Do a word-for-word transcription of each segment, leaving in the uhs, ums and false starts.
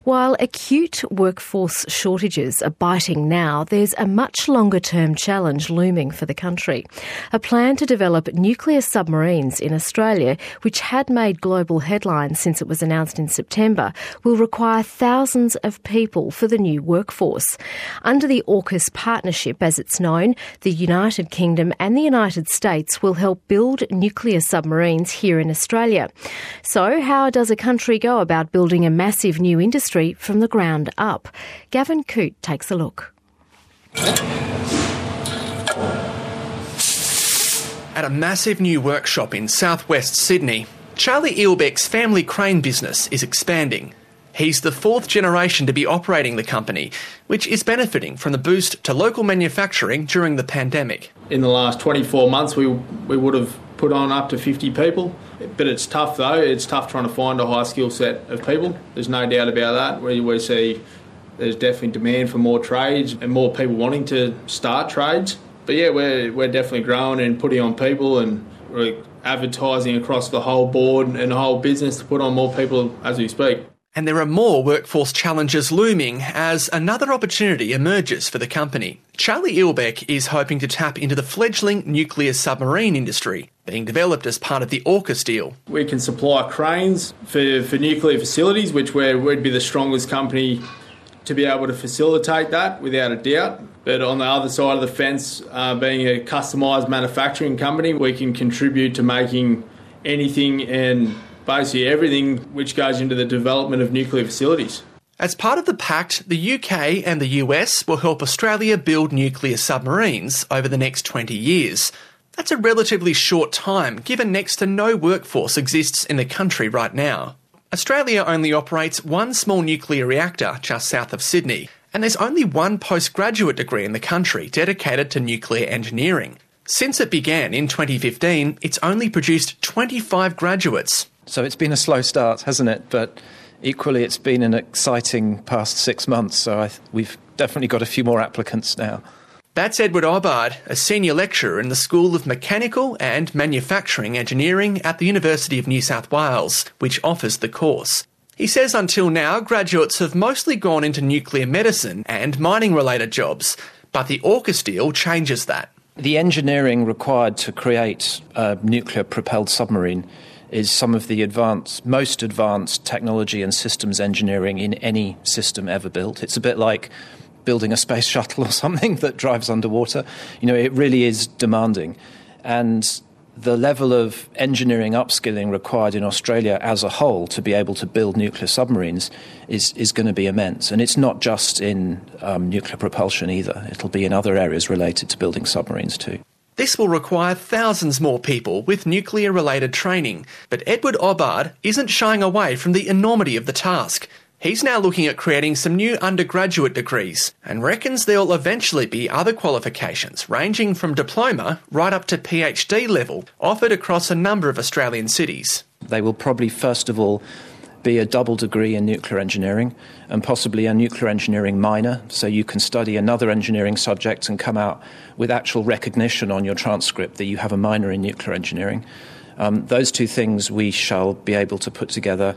While acute workforce shortages are biting now, there's a much longer-term challenge looming for the country. A plan to develop nuclear submarines in Australia, which had made global headlines since it was announced in September, will require thousands of people for the new workforce. Under the AUKUS partnership, as it's known, the United Kingdom and the United States will help build nuclear submarines here in Australia. So how does a country go about building a massive new industry from the ground up? Gavin Coote takes a look. At a massive new workshop in southwest Sydney, Charlie Eilbeck's family crane business is expanding. He's the fourth generation to be operating the company, which is benefiting from the boost to local manufacturing during the pandemic. In the last twenty-four months, we we would have put on up to fifty people. But it's tough, though. It's tough trying to find a high skill set of people. There's no doubt about that. We, we see there's definitely demand for more trades and more people wanting to start trades. But yeah, we're we're definitely growing and putting on people, and we're advertising across the whole board and the whole business to put on more people as we speak. And there are more workforce challenges looming as another opportunity emerges for the company. Charlie Eilbeck is hoping to tap into the fledgling nuclear submarine industry being developed as part of the AUKUS deal. We can supply cranes for, for nuclear facilities, which we're, we'd be the strongest company to be able to facilitate that, without a doubt. But on the other side of the fence, uh, being a customised manufacturing company, we can contribute to making anything and basically everything which goes into the development of nuclear facilities. As part of the pact, the U K and the U S will help Australia build nuclear submarines over the next twenty years. That's a relatively short time, given next to no workforce exists in the country right now. Australia only operates one small nuclear reactor just south of Sydney, and there's only one postgraduate degree in the country dedicated to nuclear engineering. Since it began in twenty fifteen, it's only produced twenty-five graduates. So it's been a slow start, hasn't it? But equally, it's been an exciting past six months, so I th- we've definitely got a few more applicants now. That's Edward Obbard, a senior lecturer in the School of Mechanical and Manufacturing Engineering at the University of New South Wales, which offers the course. He says until now, graduates have mostly gone into nuclear medicine and mining-related jobs, but the AUKUS deal changes that. The engineering required to create a nuclear-propelled submarine is some of the advanced, most advanced technology and systems engineering in any system ever built. It's a bit like building a space shuttle or something that drives underwater. You know, it really is demanding. And the level of engineering upskilling required in Australia as a whole to be able to build nuclear submarines is, is going to be immense. And it's not just in um, nuclear propulsion either. It'll be in other areas related to building submarines too. This will require thousands more people with nuclear-related training, but Edward Obbard isn't shying away from the enormity of the task. He's now looking at creating some new undergraduate degrees and reckons there'll eventually be other qualifications ranging from diploma right up to PhD level offered across a number of Australian cities. They will probably first of all be a double degree in nuclear engineering and possibly a nuclear engineering minor, so you can study another engineering subject and come out with actual recognition on your transcript that you have a minor in nuclear engineering. Um, those two things we shall be able to put together,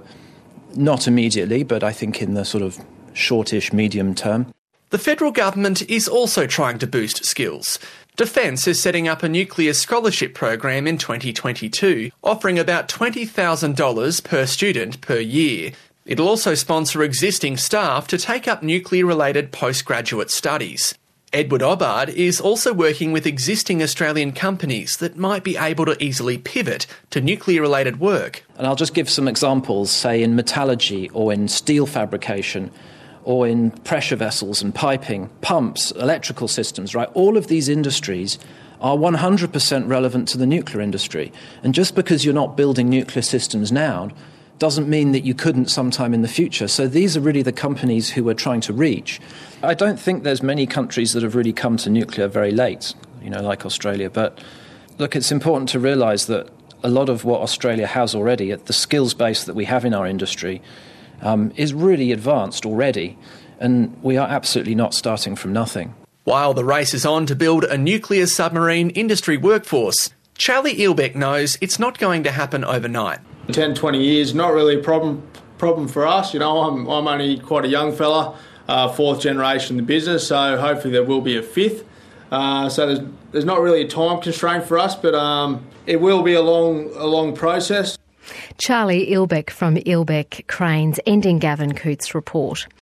not immediately, but I think in the sort of shortish medium term. The federal government is also trying to boost skills. Defence is setting up a nuclear scholarship program in twenty twenty-two, offering about twenty thousand dollars per student per year. It'll also sponsor existing staff to take up nuclear-related postgraduate studies. Edward Obbard is also working with existing Australian companies that might be able to easily pivot to nuclear-related work. And I'll just give some examples, say in metallurgy or in steel fabrication, or in pressure vessels and piping, pumps, electrical systems, right? All of these industries are one hundred percent relevant to the nuclear industry. And just because you're not building nuclear systems now doesn't mean that you couldn't sometime in the future. So these are really the companies who we're trying to reach. I don't think there's many countries that have really come to nuclear very late, you know, like Australia. But look, it's important to realise that a lot of what Australia has already, at the skills base that we have in our industry, Um, is really advanced already, and we are absolutely not starting from nothing. While the race is on to build a nuclear submarine industry workforce, Charlie Eilbeck knows it's not going to happen overnight. ten, twenty years, not really a problem problem for us. You know, I'm, I'm only quite a young fella, uh, fourth generation in the business, so hopefully there will be a fifth. Uh, so there's there's not really a time constraint for us, but um, it will be a long a long process. Charlie Ilbeck from Ilbeck Cranes, ending Gavin Coote's report.